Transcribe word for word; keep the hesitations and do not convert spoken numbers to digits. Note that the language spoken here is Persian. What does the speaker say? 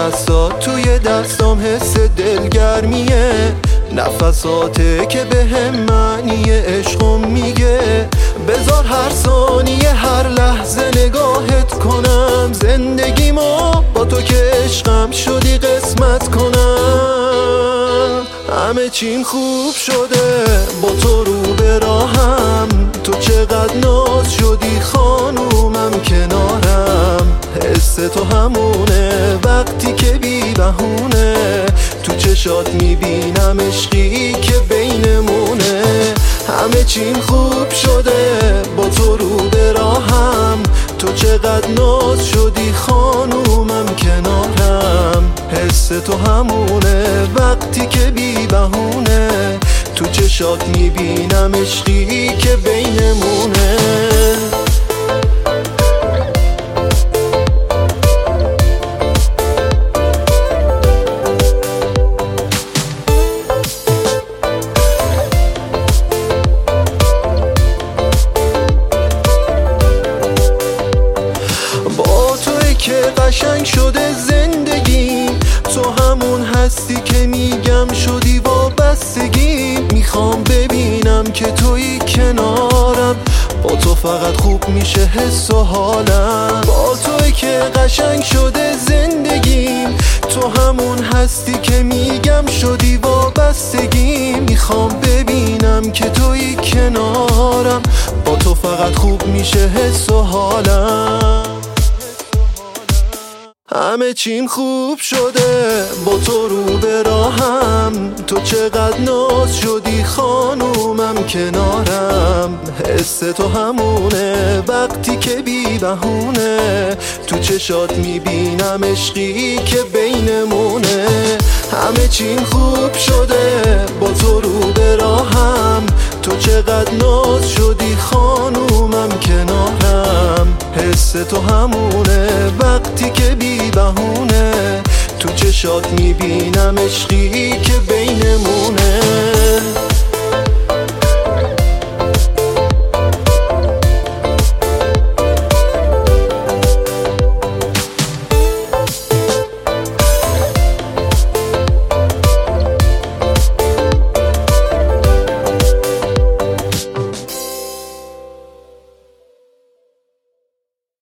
نفسات توی دستام حس دلگرمیه، نفساته که به هم معنی عشقم میگه. بذار هر ثانیه هر لحظه نگاهت کنم، زندگیمو با تو که عشقم شدی قسمت کنم. همه چیم خوب شده با تو رو به راهم، تو چقدر ناز شدی خانومم کنارم. حس تو همونه وقتی که بی بهونه، تو چشات میبینم عشقی که بینمونه. همه چیم خوب شده با تو رو به راهم، تو چقدر ناز شدی خانومم کنارم. حس تو همونه وقتی که بی بهونه، تو چشات میبینم عشقی که بینمونه. که قشنگ شده زندگی، تو همون هستی که میگم شدی وابستگی. میخوام ببینم که توی کنارم، با تو فقط خوب میشه حس و حالم. با توی که قشنگ شده زندگی، تو همون هستی که میگم شدی وابستگی. میخوام ببینم که توی کنارم، با تو فقط خوب میشه حس و حالم. همه چیم خوب شده با تو رو به راهم، تو چقدر ناز شدی خانومم کنارم. حس تو همونه وقتی که بی بهونه، تو چشات میبینم عشقی که بینمونه. همه چیم خوب شده با تو رو به راهم، تو چقدر ناز شدی خانومم کنارم. حس تو همونه وقتی که بی بهونه، تو چشات میبینم عشقی که بینمونه.